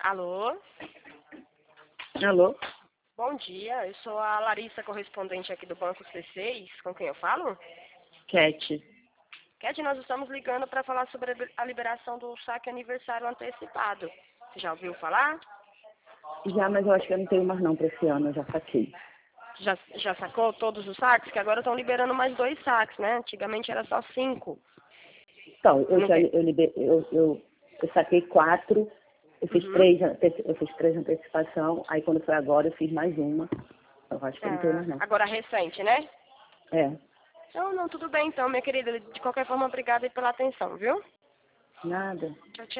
Alô? Alô? Bom dia, eu sou a Larissa, correspondente aqui do Banco C6. Com quem eu falo? Cat. Cat, nós estamos ligando para falar sobre a liberação do saque aniversário antecipado. Você já ouviu falar? Já, mas eu acho que eu não tenho mais não para esse ano, eu já saquei. Já sacou todos os saques? Que agora estão liberando mais 2 saques, né? Antigamente era só 5. Então, Não tem. eu saquei 4, eu fiz 3 antecipação, aí quando foi agora eu fiz mais uma. Eu acho que eu não tenho mais não. Agora recente, né? É, Não, tudo bem então, minha querida. De qualquer forma, obrigada aí pela atenção, viu? nada. Tchau, tchau.